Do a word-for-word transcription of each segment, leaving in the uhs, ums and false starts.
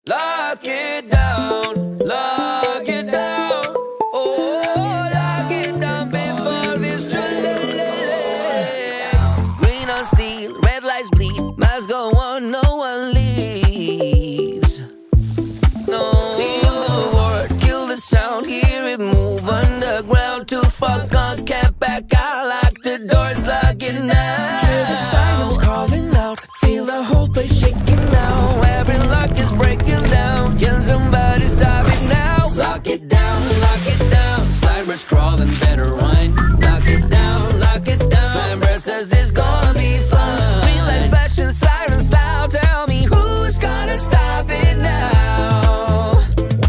Lock it down, lock it down. Oh, lock it down before this green on steel, red lights bleed, miles go on, no one leaves. No, seal the word, kill the sound, hear it move underground. Too far gone, can't back out, lock the doors, lock it now. Hear the sirens calling out, feel the whole place shaking now. Every lock is breaking down, can somebody stop it now? Lock it down, lock it down, Slimer's crawling, better run. Lock it down, lock it down, Slimer says this gonna be fun. Green lights flashing, sirens loud, tell me who's gonna stop it now?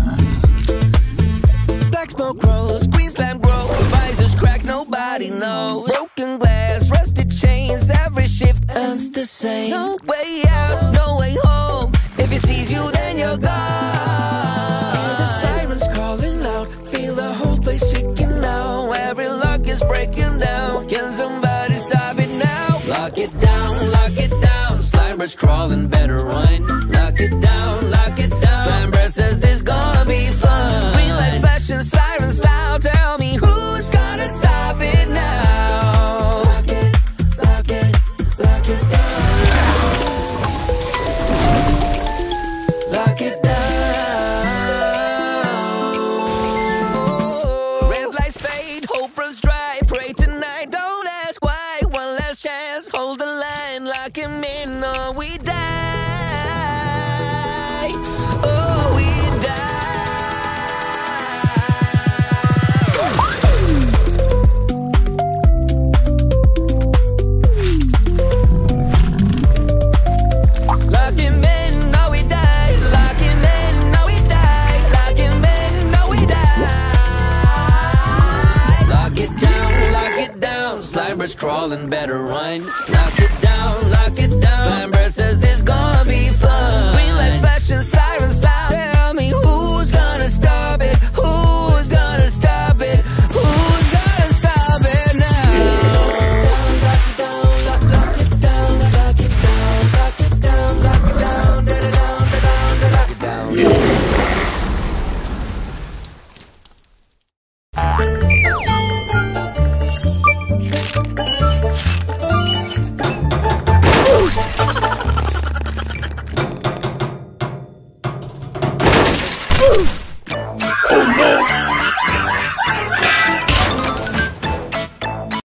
Black smoke rolls, green slime grows, visors crack, nobody knows. Broken glass, rusted chains, every shift ends the same. No way out, no way home, if it sees you then you're gone. Hear the sirens calling out, feel the whole place shaking now. Every lock is breaking down, can somebody stop it now? Lock it down, lock it down, Slimer's crawling, better run. Lock it down, lock it down, Slimer says this gonna be fun. Green lights flashing, sirens loud, tell me who's gonna stop it now? Lock it, lock it, lock it down. Lock it down. Red lights fade, hope runs dry. Pray tonight, don't ask why. One last chance, hold the line. Lock him in or we die. Oh, we Lock him in, no we die. Lock him in, no we die. Lock him in, no we die. Lock it down, lock it down, Slimer's crawling, better run. Lock